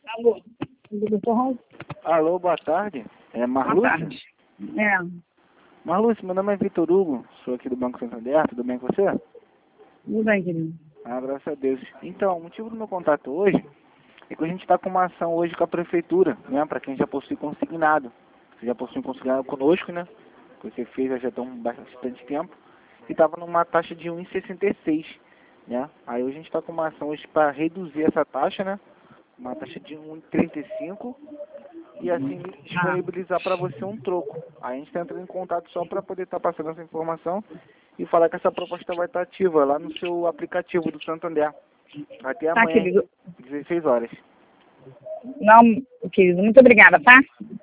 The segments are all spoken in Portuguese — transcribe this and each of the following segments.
Alô, doutor Raul? Alô, boa tarde. É Boa Marluce? tarde. É, Marluce, meu nome é Vitor Hugo, sou aqui do Banco Santander, tudo bem com você? tudo bem, querido. Ah, graças a Deus. Então, o motivo do meu contato hoje é que a gente está com uma ação hoje com a prefeitura, né, para quem já possui consignado. Você já possui consignado conosco, né, que você fez já tem bastante tempo, e estava numa taxa de 1,66, né. Aí hoje a gente está com uma ação hoje para reduzir essa taxa, né, uma taxa de 1,35 e assim disponibilizar para você um troco. Aí a gente está entrando em contato só para poder estar passando essa informação e falar que essa proposta vai estar ativa lá no seu aplicativo do Santander. Até Tá, amanhã, querido. 16 horas. Não, querido, muito obrigada, tá?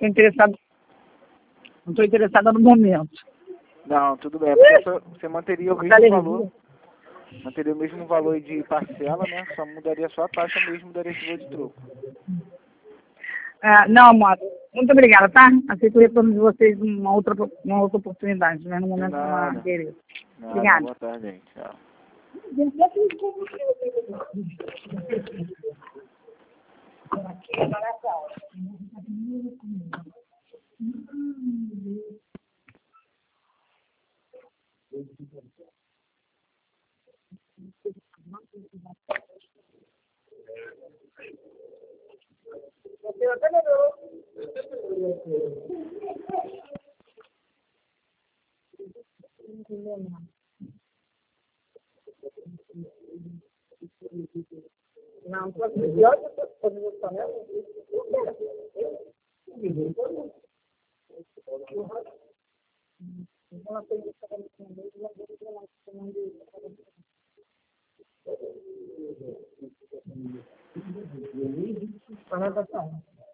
Não estou interessada no momento. Não, tudo bem. É porque você manteria o Tá mesmo alergia. valor. Manteria o mesmo valor de parcela, né? Só mudaria só a taxa mesmo, daria esse valor de troco. Não, amor, muito obrigada, tá? Aceito o retorno de vocês numa outra oportunidade, né? No De momento não há nada. interesse. Nada. Obrigada. Boa tarde, gente. Tchau. Não, pior que eu estou falando. Falando assim.